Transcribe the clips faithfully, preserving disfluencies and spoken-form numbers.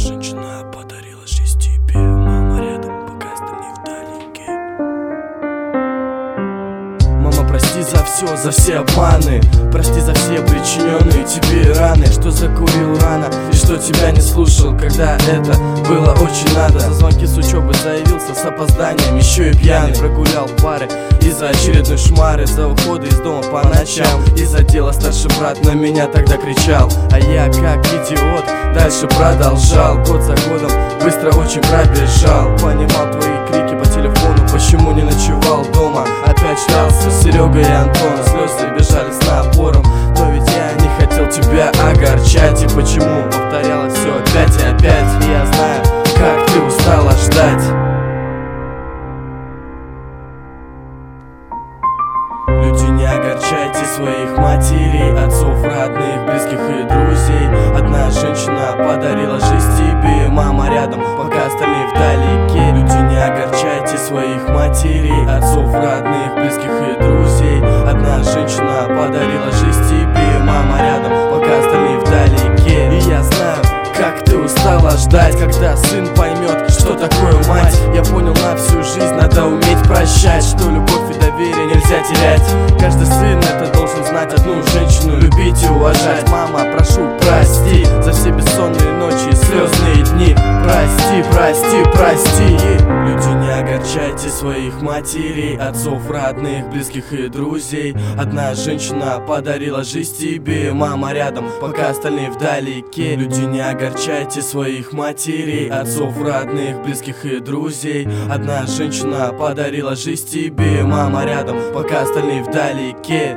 женщина подарила жизнь тебе. Мама рядом, пока остальные вдалеке. Мама, прости за все, за все обманы. Прости за все причиненные тебе раны. Что закурил рано и что тебя не слушал, когда это было очень надо. За звонки с учебы заявился с опозданием, еще и пьяный. Прогулял пары из-за очередной шмары, за уходы из дома по ночам. Из-за дела старший брат на меня тогда кричал, а я как идиот дальше продолжал. Год за годом быстро очень пробежал. Понимал твои крики по телефону, почему не ночевал дома. Опять ждался Серега и Антон, слезы бежали с напором. Но ведь я не хотел тебя огорчать. И почему повторялось все опять и опять. И я знаю, как ты устала ждать. Люди, не огорчайте своих матерей, отцов, родных, близких и друзей. Одна женщина подарила жизнь тебе. Мама рядом, пока остальные вдалеке. Люди, не огорчайте своих матерей, отцов, родных, близких и друзей. Одна женщина подарила жизнь тебе. Мама рядом, пока остальные вдалеке. И я знаю, как ты устала ждать, когда сын поймет, что такое мать. Я понял, на всю жизнь надо уметь прощать, что любовь и доверие нельзя терять. Каждый сын это должен знать, одну женщину любить и уважать. Мама, прошу, прости за все бессонные ночи и слезные дни. Прости, прости, прости. Люди, не огорчайте своих матерей, отцов, родных, близких и друзей. Одна женщина подарила жизнь тебе. Мама рядом, пока остальные вдалеке. Люди, не огорчайте своих матерей, отцов, родных, близких и друзей. Одна женщина подарила жизнь тебе. Мама рядом, пока остальные вдалеке.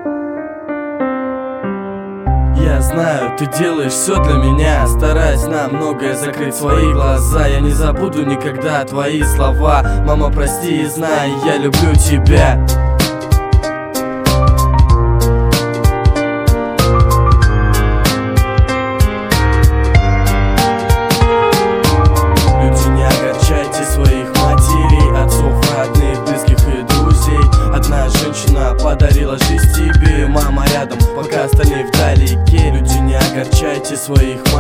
Я знаю, ты делаешь все для меня, стараясь на многое закрыть свои глаза. Я не забуду никогда твои слова. Мама, прости и знай, я люблю тебя. Люди, не огорчайте своих матерей, отцов, родных, близких и друзей. Одна женщина подарила жизнь тебе. Мама рядом, пока остальные вдалеке. Люди, не огорчайте своих